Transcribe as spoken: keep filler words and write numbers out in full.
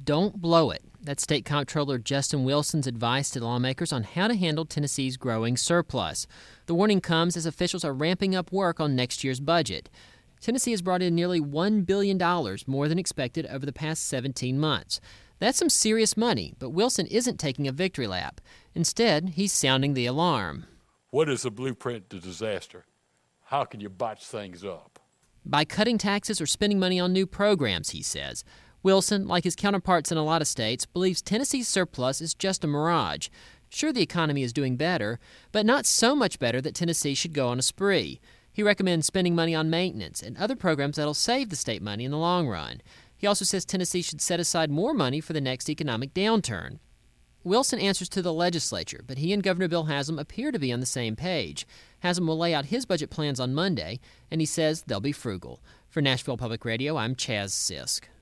don't blow it. That's State Comptroller Justin Wilson's advice to lawmakers on how to handle Tennessee's growing surplus. The warning comes as officials are ramping up work on next year's budget. Tennessee has brought in nearly one billion dollars more than expected over the past seventeen months. That's some serious money, but Wilson isn't taking a victory lap. Instead, he's sounding the alarm. What is the blueprint to disaster? How can you botch things up? By cutting taxes or spending money on new programs, he says. Wilson, like his counterparts in a lot of states, believes Tennessee's surplus is just a mirage. Sure, the economy is doing better, but not so much better that Tennessee should go on a spree. He recommends spending money on maintenance and other programs that'll save the state money in the long run. He also says Tennessee should set aside more money for the next economic downturn. Wilson answers to the legislature, but he and Governor Bill Haslam appear to be on the same page. Haslam will lay out his budget plans on Monday, and he says they'll be frugal. For Nashville Public Radio, I'm Chaz Sisk.